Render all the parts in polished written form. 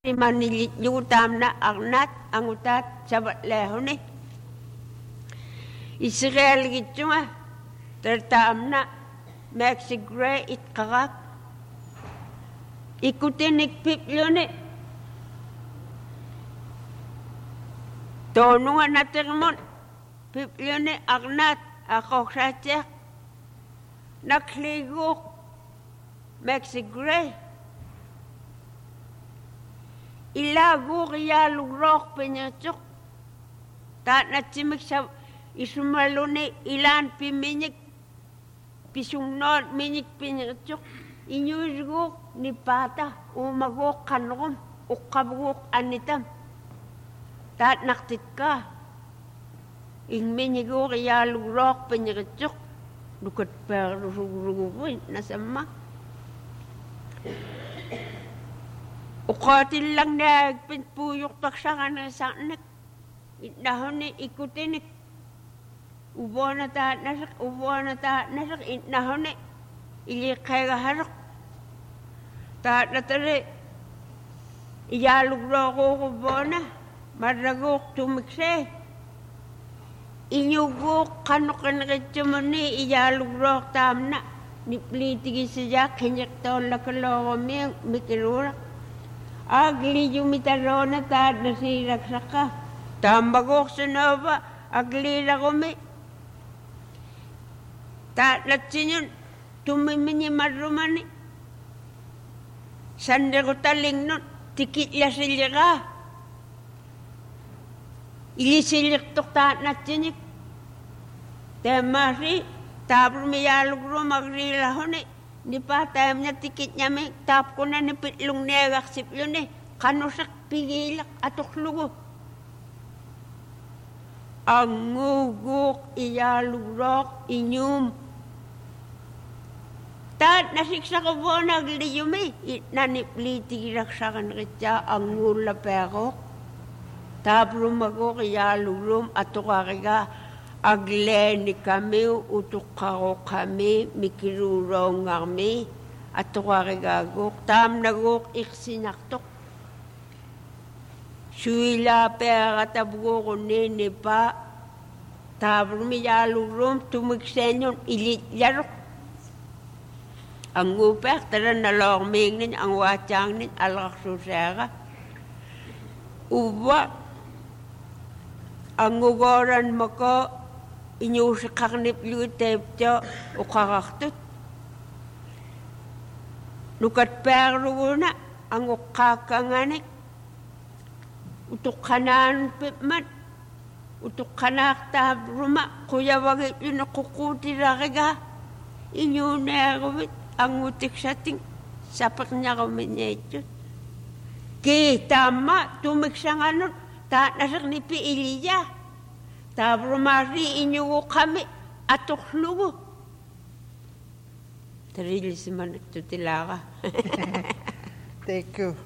Manilyutam na agnat angutat sabat lehone Israel gitsunga tertam na Mexigre it karak ikutin ikpiplone tonunga na termon piplone agnat akokratyak nakligok Mexigre ilagur ya lugrok penyatuk tak natimik sa isumalune ilan piminik pisungnon minik penyatuk inyusguk ni pata umagok kanrom ukabguk anitam tak naktika ingminigur ya lugrok penyatuk dukat perruguruguin nasama ukatil lang nagpinpuyok taksakan na sanak itnahon ni ikutin ubo na tahat nasak itnahon ni ilikaya harok tahat na tari iyalugro ko ubo na maragok tumikse inyugok kanukan kitsumani iyalugro tam na niplitigi siya kanyak taon lakalawa mikirurak agli jumitarona tad na siraksaka tambagok sunova agli lagome tad latsinyon tumimini marumani sandero taling nun tikit la silika ilisilik tok tad natsinik temasi tabrumiyalugro magri lahone ni patayam na tikit niya may tap ko na nipitlong negaksip yun kanusak pigilak atoklugo ang nguguk iyalurok inyum tad nasiksa ko po nagliyumi itnanipliti raksakan kitya ang ngula perok tabrumagok iyalurum atokariga agleni kami utukaro kami mikirurong kami atukarigagok tam nagok iksinaktok suila pera tabgo nene pa tabrumi yalurum tumiksenyon ilit yarok ang upek tara nalorming nin ang wachang nin alaksusera uwa ang ugoran mo ko inyusikaknip lutep jo ukaraktut nukat perlu na ang ukakanganik utukanan pipmat utukanak tab rumah kuya wagit yun nakukuti rakiga inyo nerwit ang utik sating sapak niya kami niya ito kita ma tumiksanganot ta nasak ni pi iliya tabrumari inyo kami atoklugo. Tarili si man tutilaka. Thank you.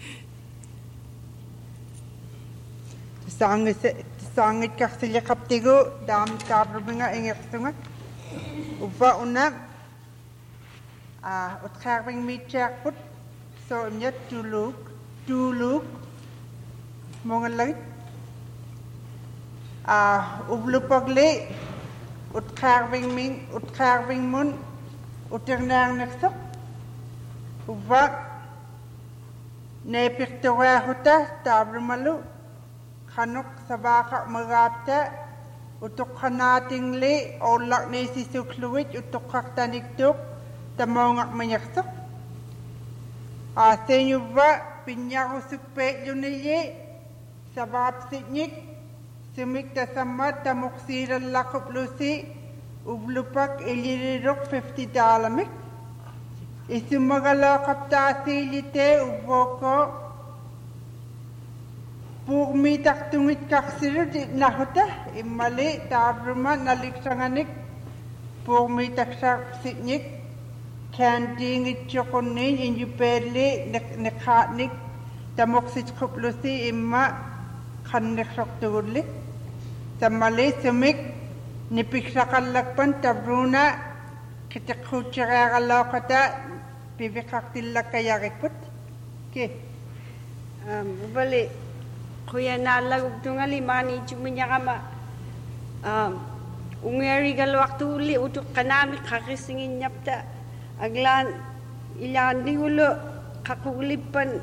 Sangit kaksili kaptigo dam tabruminga ingeksunga. Upa unang utkaring mi chakput so nyat tuluk mongalait ublupagle utkarving mun uternang naksok uva nepiktawa huta tabrumalu kanok sabaka magapta utukhanating le olak ne sisukluwit utukhaktaniktok tamongak manyaksok senyuva pinyarusukpe yuniye sabab sitnyik Sumikta samat tamuksiran lakop lusi ublupak ilirok $50 mik. Isumagala kaptasi lite uboko pugmi taktungit kaksirud nahuta imali tabruma naliksanganik pugmi taksak sitnik kandingit chokonin injupeli nekhatnik tamuksit kuplusi imma kanneksok tugulik Tamali sumik nipiksakalakpan tabruna kitakhutsarakalokata bibikaktilakayarikput. Okay. Bali kuya nalagog tungali mani chuminyakama ungeri gal waktu uli utuk kanami kakisingin nyapta aglan ilan diulo kakulipan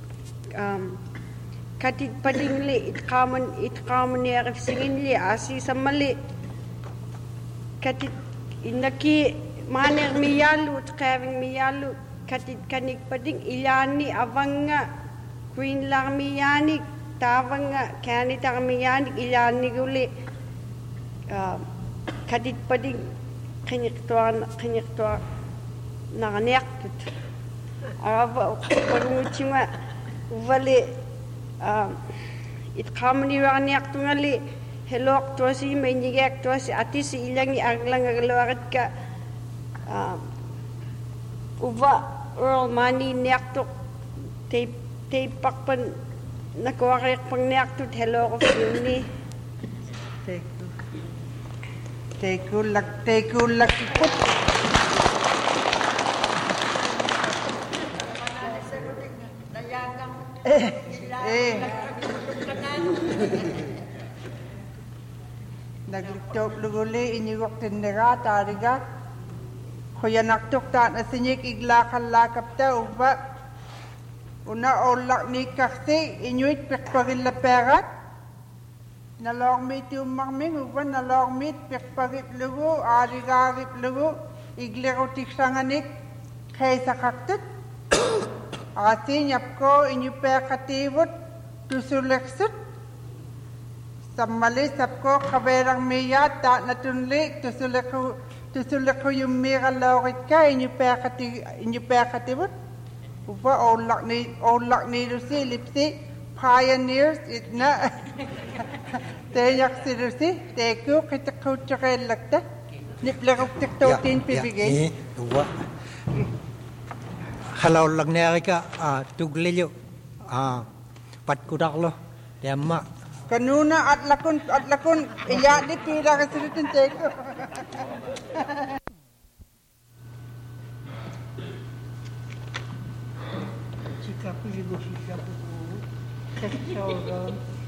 katit padingli itkaman ni arif singin li asi samali katit inaki maner miyalu tkaving miyalu katit kanik pading ilani avanga queen lang miyani tavanga kani tang miyani ilani guli katit pading kinik tua naganek tut arava parunguchinga uvali itkamani waniak tungali helok tuasi menjigek tuasi atis ilangi aglang aglawarat ka uva Earl mani nektok tape pakpan nakuwarik pang nektot helok of yuni Teku lak put Nagliktok luguli iniwak tindera tariga Kuya naktok ta nasinyik iglakal lakapta uba Una olak ni kaksi inuit pekpagil la perat Nalong mit umangming uba nalong mit pekpagip lugu arigagip lugu Iglero tiksanganik kaisa kaktut Asi nyapko inyu pekativut tusuleksut Samali sapko kaberang miyat ta natunli tusuleku yung mira laurit ka inyu pekativut Uba olak ni rusi lipsi pioneers itna Tenyak si rusi teku kita kutsakay lakta Niplerok tiktokin pibigay Uba Halaw lang nerika tuglilyo patkudaklo demma kanuna at lakon iyadi pila kasirutin teko Jika pilih kesoro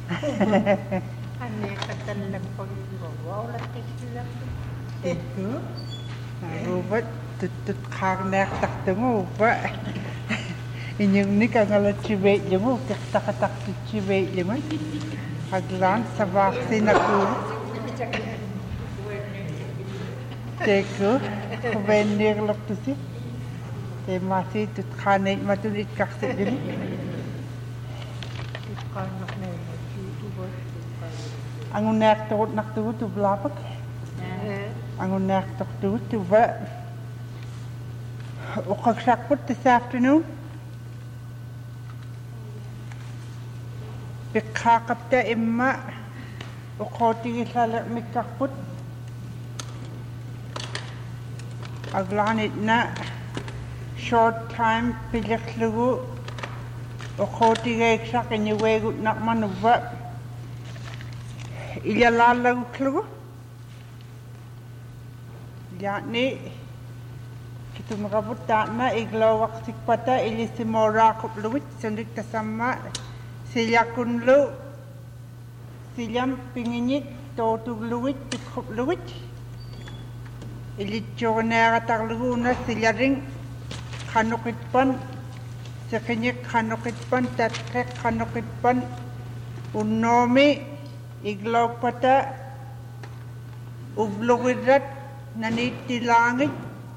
ane katalang pagbawa ulat tekila teko robot tutut karnek tak temu ba inyong ni kangalat chibet jemu tak chibet jemu aglan sa vaksin ako teko kubendir lak tusi te masih tut khanet matulit kakse jemu kanak na angun nak tu blapak angun nak tu ba Ukakshakput this afternoon. Bikakapta imma ukoti salak mikakput. Aglanit na short time piliklugu ukoti gayaksak inyuwegut nakman uba ilalalagu klugu. Yani Kita makabut na iglawak sikpata ilisimora kupluwit sandik tasama sila kunlu silam pinginyit totugluwit pikupluwit ilitsyogonera tagluguna sila ring kanukitpan sakinyik kanukitpan tatkek kanukitpan unomi iglawpata ubluwirat nanitilangit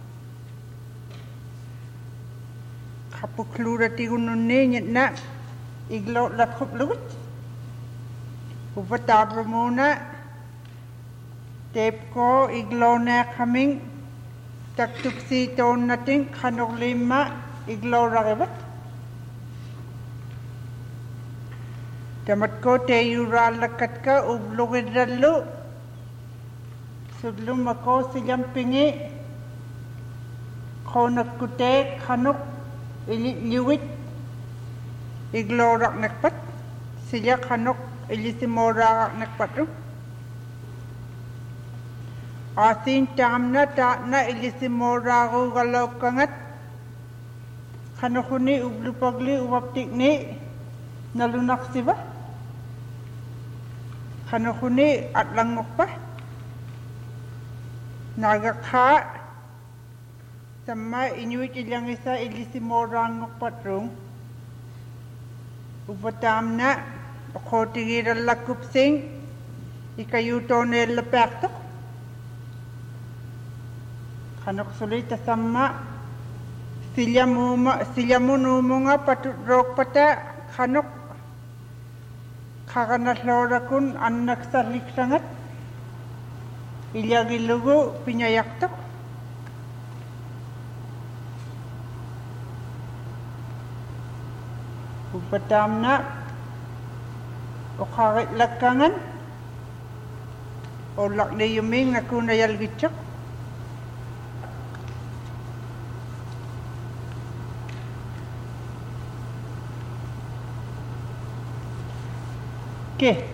Kapuklura tigununne na iglo lakup luwit. Upatabra muna tape ko iglo na kaming taktupsi ton nating kanok lima iglo rakibat. Tamat ko tayo ralakat ka ublugid ralo. Sudlum ako silang pingi ko nagkute kanok Liwit iglorak nakpat sila kanok ilisimora nakpatu asin tamna ta na ilisimora ko galaw kangat kanokuni ublupagli uwaptik ni nalunak siba kanukuni at langok pa nagakha sama inuit ilang isa ilisimorangok patrong upatam na kotigiral lakup sing ikayuto nel lapakto kanok sulit sama silyamunumunga patrok pata kanok kakanaslora anak salik sangat ilyagilugo pinyayakto upatam na ukarit lakangan olak na yuming nakunayal gitsak okay.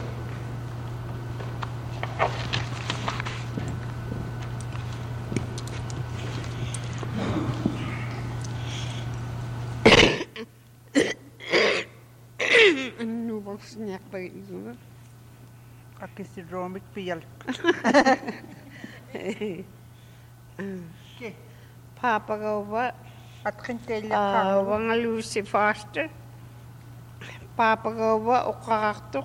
Ano bang snack pa ito? Aki si Romik piyal. Okay. Papagaw ba? At kintelya ka. Mga Lucy Foster. Papagaw ba o kakaktok?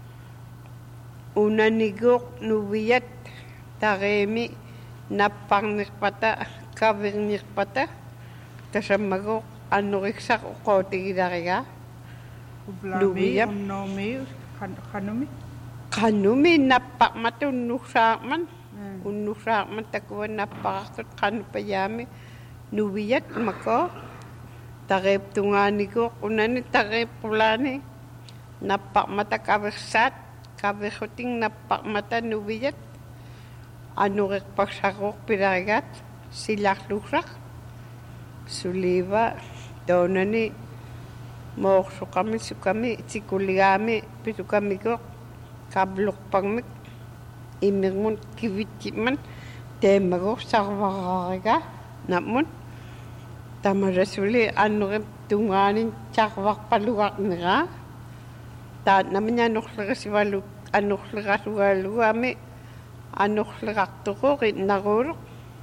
Una nigok nuwiyat. Taremi. Napang nikpata. Kaving nikpata. Tasamagok. Ano riksak o kote gidariga? Ublami, unnomi, kanumi. Kanumi napak mata unusakman. Unusakman takwa napakakot kanupayami. Nuwiyat mako. Tarep tungani ko. Unani tarep pulani. Napak mata kabersat. Kabersoting napak mata nuwiyat. Ano pagsakok piragat. Silak lusak. Suliva. Donani. Mau sukami sikuligami pisukami ko kablok pangmik imirmun kivitiman temago sarwaraga namun tamarasuli anurem tunganin cakwak paluak nira ta namanya nukhlagasiwalu anukhlagasuwalu ami anukhlagaktuko rit naguruk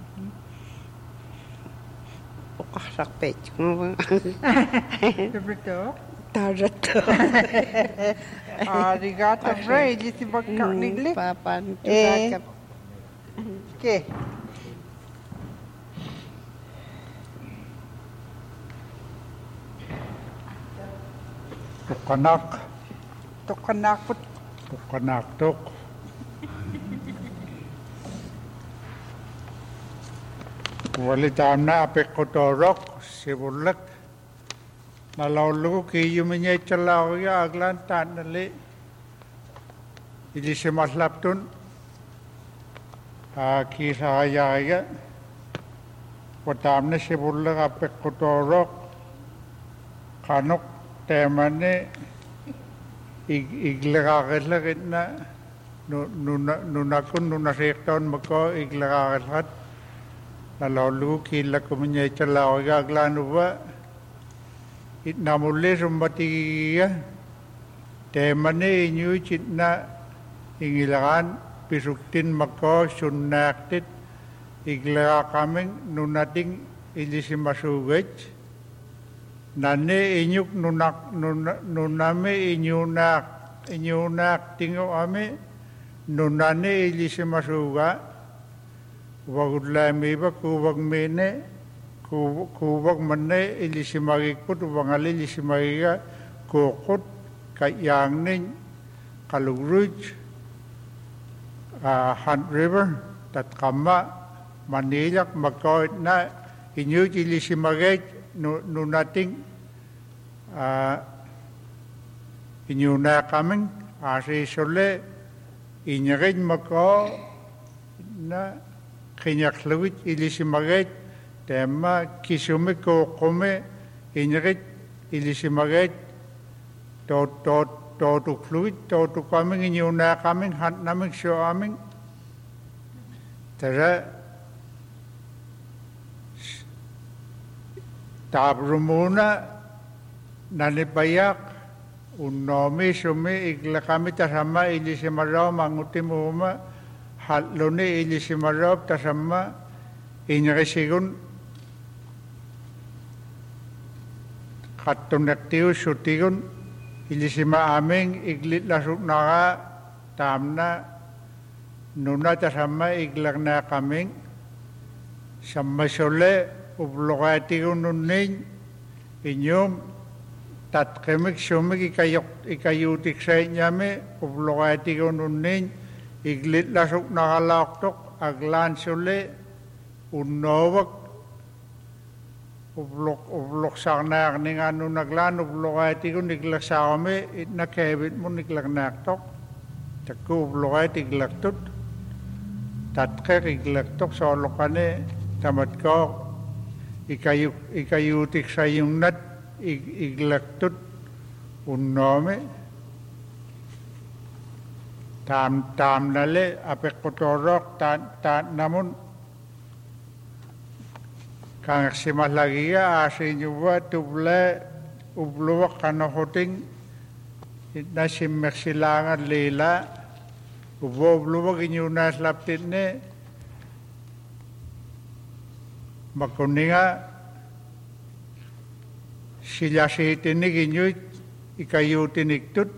Kasak pech mo. Dobrito. Tarato. Arigato, Bray. Di si bagkak nigli. Papan. Okay. Tukanak. Walitam na apikotorok sibulak nalaulu kiyuminya calaw ya aglan tanali idi simaslaptun kisaya ya watam na sibulak apikotorok kanok temane iglagagilagit na nunakun nunasekton mako iglagagilat Lalu kila kumanya calaw aglanuwa itnamule sumbatiya temane inyu citna ingilangan pisuktin mako sunnaktit igla kaming nunating ilisimasugaj nane inyuk nuname inyunak tingo ame nunane ilisimasuga Wagudlami ba kuwag mene kuwag mane ilisimagikut wangali ilisimagiga kukut kayang nin kalugruj Hunt River tatkama Manilak magkawit na inyo ilisimagay nunating inyo na kaming asi sole inyagin magkaw na kinyaklawit ilisimagay tema kisumik ko kume inyagit ilisimagay totukluit totuk kaming inyo na kaming hunt naming siyo aming tara tabrumuna nanipayak unnomi sumi iglakami tasama ilisimarao mangutimuma hatluni ilisimarao tasama inresigun katunaktiu sutigun ilisima aming iglit lasuk naga tamna nuna tasama iglakna kaming sama sole ublogatigun nunning inyum tatkemik sumik ikayutik sa inyame ublogatigun nunning iglit lasuk naga laktok aglan sole unnowak ublok saknak ningan nunaglan ublogatigun iglaksaome itnakebit mo iglaknaktok takku ublogati iglaktut tatkek iglaktok solokane tamat ko ikayutik sa yung nat iglaktut unnome tam nale apek kotorok tan namun kang simalagia asinyuwa tuble ubluwak kanohoting na simmeksilangan lila ubluwak inyunas laptitne makuninga sila sitinig inyuit ikayutiniktut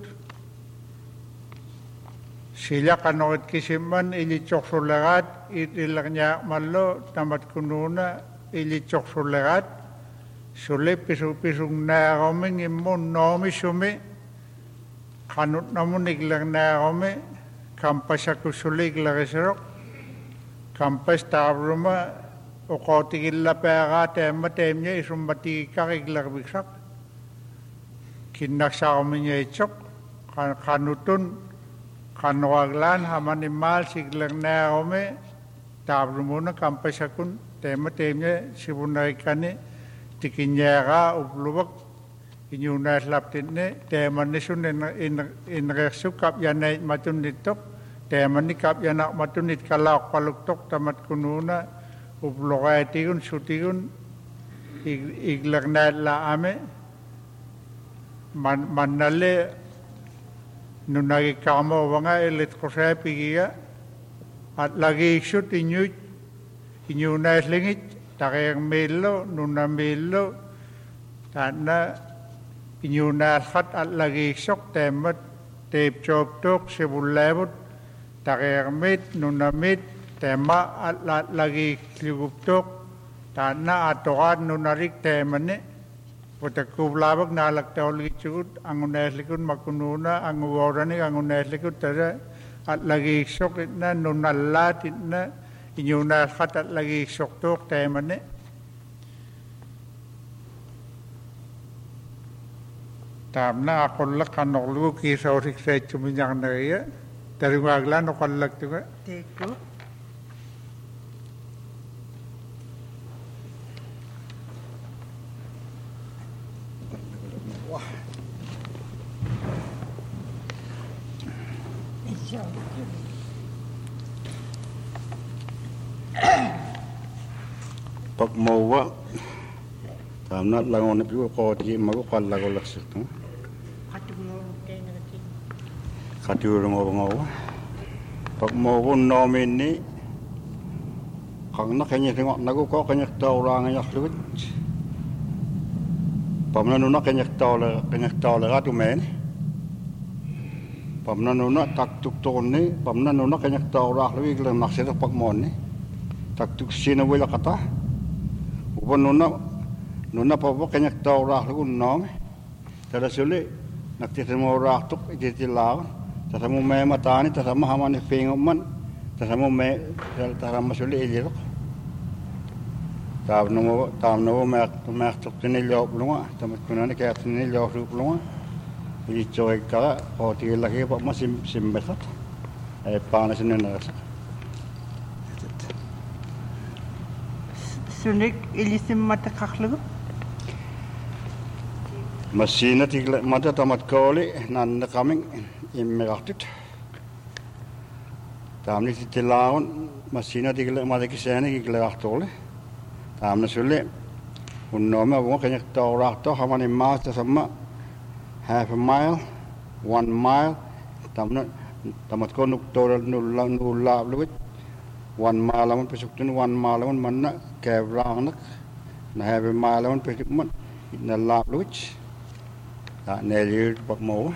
sila kanokit kisiman ilichok sulagat itilaknya malo tamat kununa ilichok sulagat sule pisung naagoming imun nomi sumi kanut namun iglang naagome kampas aku sule iglagisirok kampas tabruma o kotigilla pega temnya isumbati kakiglag biksak kinaksakominya ichok kanutun kanwaglan hamanimal siglang naagome tabrumuna kampas akun temnya sibunarikane tikinyaga ublubak inyunas laptitne temani sun inreksuk kap yanay matun nitok temani kap yanak matun nit kalak paluktok tamat kununa ublogatigun sutigun iglaknat la ame manale nunagi kamo wanga elit kosay pigiya at lagi iksut inyunas lingit takayang melo nuna melo tana inyunas hat at lagi iksok temat tep chop tok sebulabot takayang mit nuna mit tema at lagi liguptok tana atokan nunarik temane putakkublabak nalagtawlig chukut angunas likut makununa anguwarani angunas likut tada at lagi iksok itna nunalat itna inyunas hat at lagi iksok tok temane tamna akollak kanoklu kisawrik sa chuminyang nariya tarimaglan okollak tuga Teko. Pagmawa tamnat langon na piwa ko di magukal lago laksik no katiurong ngawa pagmawa nomin ni kang na kanya tengok nago ko kanya taurang yak luwit pamnanu na kanya taula gatu men pamnanu na taktuk ton ni pamnanu na kanya taurang luwit lang naksira pagmon ni taktuk sina wala kata upan nuna papa kanya taurang luwit nom tada sule naktitemo raktuk ititilaw tasamo may matani tasamo hamani pingoman tasamo may tasamo suli ilirok tamno mek tuk tinilop lunga tamat kunani kaya tinilop lunga ili choy kala o tigilaki pa masim simbetat ay panas ninasak sunik ilisim mata kaklugo masina tigla mata tamat koli nan kaming immeratut tamni tilaun masina tigla mata kisane iglaartole tamna sulle unnoma wo kanya tawraqto hamani maasta sama half a mile 1 mile tamna tamat ko nuk tora nula luit 1 mile lawan pesuk tun 1 mile lawan manna kevrang nak na have mile lawan pesuk man na lap luit ta nelir pak mo.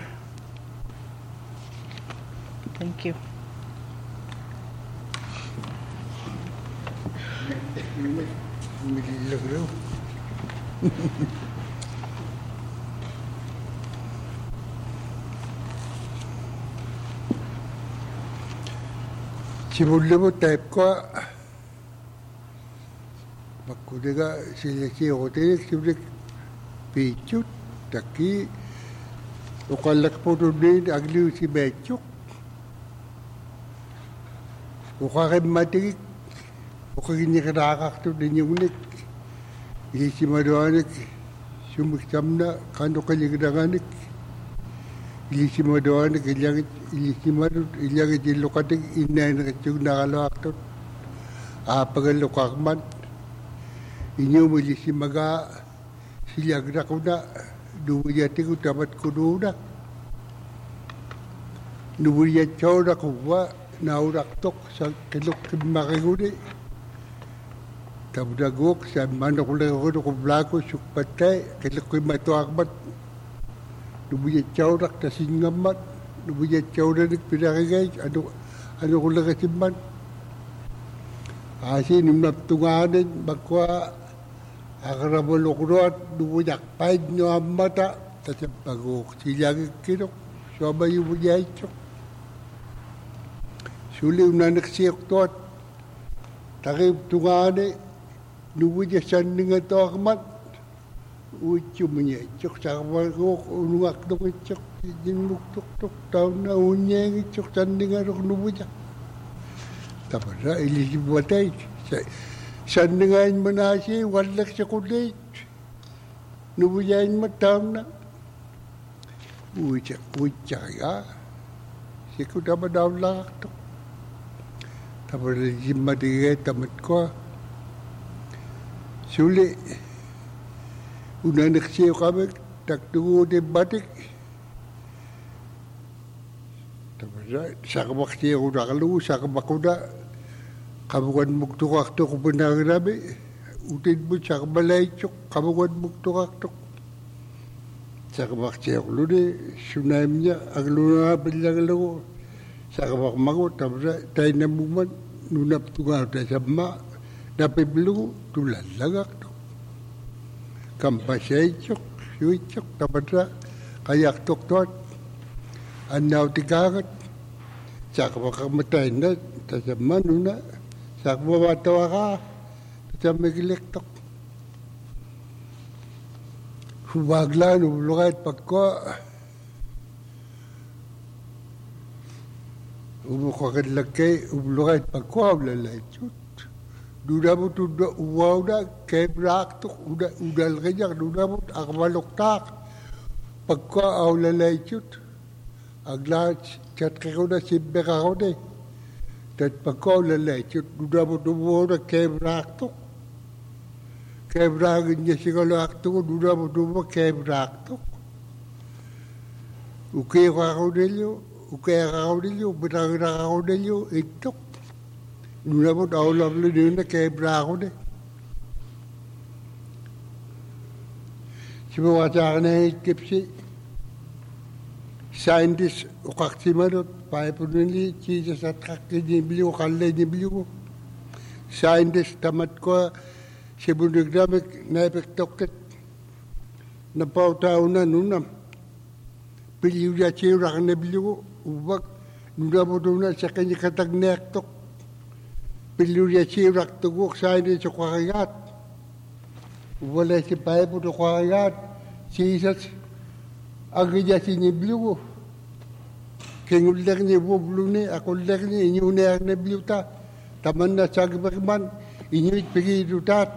Thank you. Simula type ko magkudaga sila si hotel sila pichut taki ukalak po doon agli si Bechuk ukakim matik ukakin nikirakak to din yung unik si Madoanik sumiksam na kano kaligdaганик si Madoanik si Madod ilangit ilukatik inay na katsyung nakalawak to pagalukakman inyo mo si Maga silagra ko na nuwiyati ko dapat ko doon nuwiyat siya na kuwa nauraktok sa kilok makikuni tabdagok sa manok ko blako sukpatay kilok ko matuakmat nuwiyat siya na tasingamat nuwiyat siya na nagpinakigay ano ko lang kasimman asi nimnaptunganin bakwa akarabalokroat nuwiyak paid nyo ang mata tasapagok silang kinok sabay yung yaychok suliw na naksiyok to't takip tungane nuwidya san nga to akmat ucho mo yaychok sa kapagok unungak nung ichok dinmuktok-tok taon na unyeng ichok san nga rok nuwidya tapos na ilisibatay san ngayon mo na siya, walak siya kulit. Nubuyayin mo taon na. Uy kaya. Siya ko naman daw lakak to. Tapos na siya matigay, tamat ko. Suli. Unanak siya kami, taktungo din batik. Tapos na, sakamak siya ko nakalu, sakamak ko na. Kamukan muktukak to kung pinagarabi. Utin mo sa kabalaychok, kamukan muktukak to. Sa kamaksiyak luni, sunayim niya, ang luna bilang lago. Sa kamakmago, tapos tayo na muman, nunap tungaw tayo sa ma, napibilugo, tulalagak to. Kampasaychok, suychok, tapos kayak tok-tok, anaw tikagat. Sa kamakamatay na, tayo sa manuna, sa kumabatawa ka, sa magilektok. Humaglan, umulungay pagko. Umukakan lagkay, umulungay pagko, umlalay chut. Duna mo tunda, uwaw na, kay braktok, udal kanya, duna mo, akamaloktak. Pagko, umlalay chut. Agla, chat ka ko na, simbe ka ko na. Dat pagkaw lalay, duda mo na kebraktok. Kebragin niya siya kalaktok, duda mo kebraktok. Ukaya ka ako nilyo, batang na ako nilyo, itok. Duda mo taulam na kebrako na. Simawasakan na hikip si scientist ukaktimarot. Paipunuli, Jesus at kakinibiliw, kalinibiliw. Scientist, tamat ko, si Bunigramik, naipiktoket, napautaw na nunam. Piliw niya sirak na biliw, ubak, nunam mo doon na sa kanya katagnektok. Piliw niya sirak tugok, scientist, ukakayat. Wala si Paipun, ukakayat. Jesus, ang niya sinibiliw. Keng uleg ni woblu ni, ako uleg ni, inyo ni ang nabliuta. Taman na sa agbarman, inyo itpigi idutat.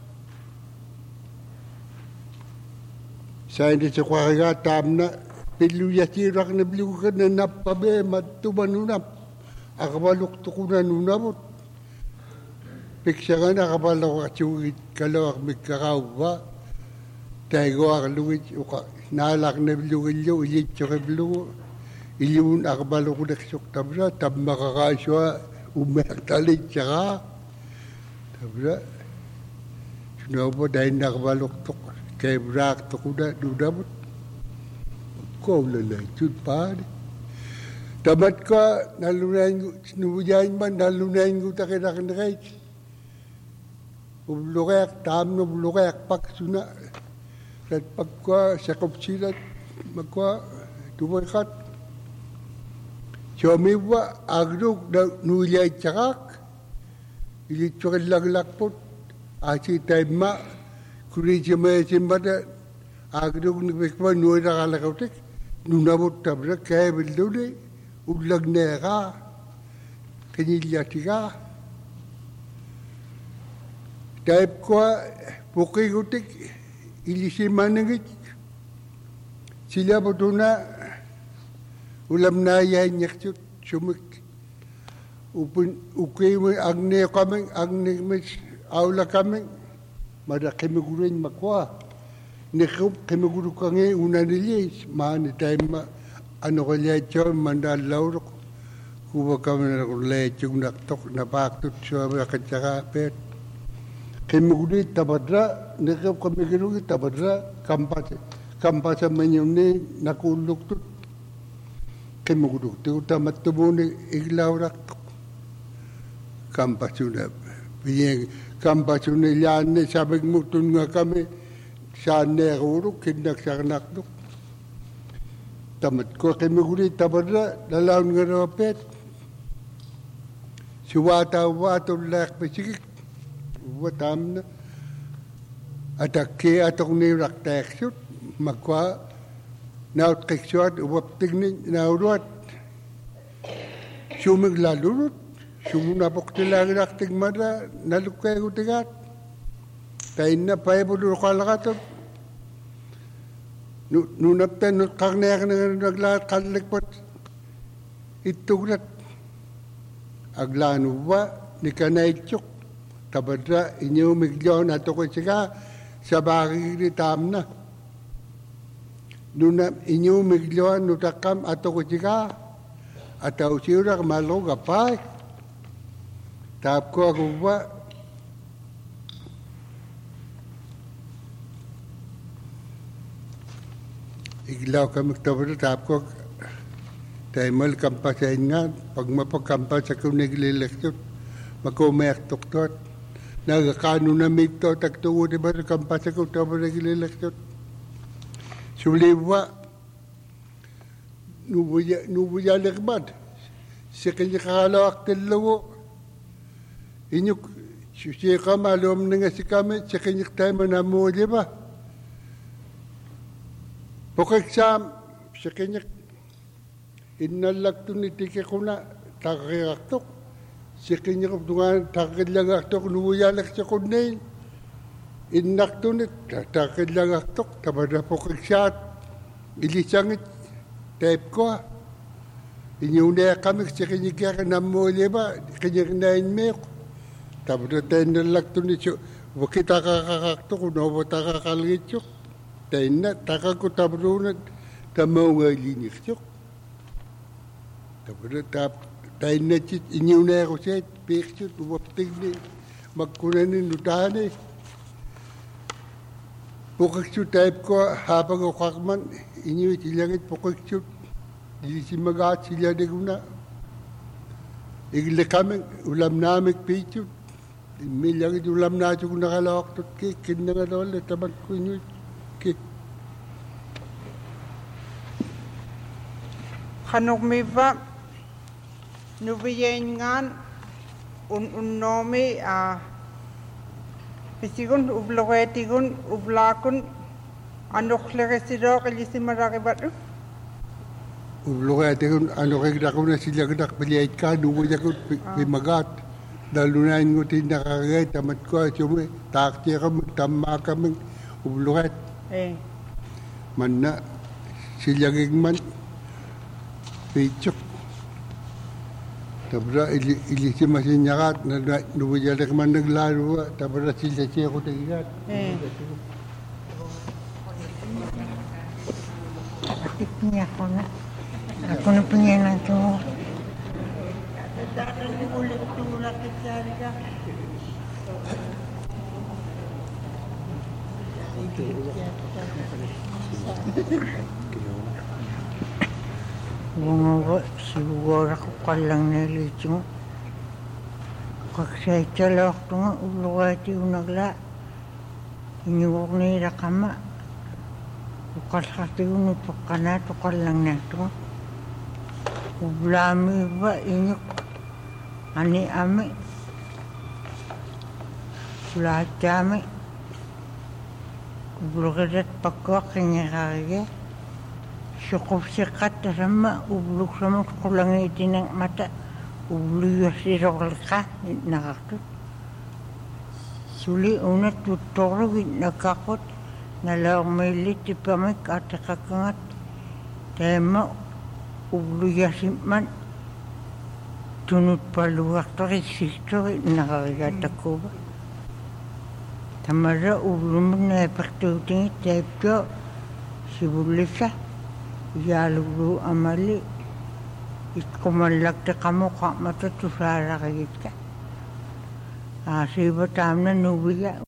Sa hindi sa kwakaga, tam na, piluya sirak nabliu ka na napabe, matumanunap. Akabalukto ko na nunamot. Piksa ka na, akabalak ka tsugit, kalawak may kakawa. Tayo ako luwit, naalak na bilugilyo ilit chokeblu ilyun akbalo ko deksok tabra tab makakaswa umertalit tsaka tabra sunobo dahil nakbalok tok kay brak tok uda dudamot ko lalay chud pad tamat ko nalunayin nubujayin man nalunayin ko takinakindakay ublukak tam no blukak pak suna kat pagka sakop silat magka tumaykat Suamiwa agrug na nulay tsakak, ilitsukil laglakpot, asi taima, kuri siya may simbada, agrug nagpikpa nuay nakalakautik, nunamot tabra kaya bilduli, ulag na ka, kanilyati ka. Taip ko, pukikutik, ilisimanangit, sila po na, ulam na yan yaksut sumik upun ukay agne kami agne mis aula kami mada kemigurin makwa nekhup kemiguru kange unanilis man time ano kaya chon mandal lauro kuba kami na kulay chung naktok napaktut siya katsaka pet kemiguri tabadra nekhup kemiguru tabadra kampas menyuni nakuluk tut kemuguduk tu tamat tubuni iglaurak kampasuna piye kampasuna liane sabik mutun nga kami sane uruk kindak sarnak duk tamat ko kemuguri tabadra dalaun nga ropet suwata watul lak pesikik watamna atakke atok ni raktek sut makwa naut keksuat uap tingni nauruat sumig lalurut sumu napok tilang rakting mada nalukay utigat tain na pay budur kalakatot nunaptan nut karnek naglaat kalikpat itugrat aglanu wa ni kanaychuk tabadra inyo migyon atoko sika sabaki ni tamna nuna inyo migloan nutakam ato ko jika atau siurak malo kapay tap ko ako ba iglaw kami tabra tap ko taimal kampasain nga pag mapagkampas ako naglilektot makumek tuktot nagakano na mito tagtuo di ba kampas ako tabra naglilektot Suliwa nubuya lekbad sekali kalawak telawo inyuk susi kamalom nga si kami sekali tayo manamu di ba pokaksam sekali inalak tu nitike kuna takakaktok sekali kaptungan takakilagaktok nubuya lek sekunay Inak tunit, takid lang aktok, tabada po kagsat, ilisangit, tape ko. Inyuna kami, kasi kanyagya ka namuli ba, kanyagnain mo. Tabada tayo nalak tunit, wakita kakakaktok, unawa takakalgit yuk. Tayo na, takako tabrunat, tamawa linik yuk. Tabada tayo na chit, inyuna ko siya, picture, waptig ni, magkunanin nutani. Pukaksyut type ko habang o kakman, inyo itilangit pukaksyut. Di si magat sila de guna. Igle kami, ulam namik pichut. Milangit ulam na chuk nakalawak tot ki, kinangadol, tabat ko inyo ki. Hanok mi ba, nubiyen ngan, unnomi, Pisigun ublawetigun ublakun anokleresidok elisimaraki Ublawetigun anokleresidok na sila kanak piliyait ka nubujakun pimagat dalunain ngutin nakagay tamat ko sumi takti kami tamma kami ublawet manna sila gigman pichok Tabra ilisi masih nyakat na nubujalak man naglaro tabra sila siya ko tagigat. punya aku na punya nanti. Bunga siguro ako kalang nalito. Kasi tala ako nga ulawati unagla. Inyuwag na irakama. Ukalhati unipakana to kalang nato. Ublami ba inyuk. Ani ame. Lahat kami. Ublukadat pagkwa kanyakaya. Syukup sikat sama ubluk sama kulang itinang mata. Ublu yasirol ka nakakot. Suli una tutoro nakakot. Nalaong may liti pamik at kakangat. Tema ublu yasimman. Tunut paluwak tori sisto nakakagata ko ba. Tamara ublu na ipagtuting tepyo sibulisa. Yalulu amali itkumalagta kamu kak mata tusara kagit ka. Siba tamna nubiya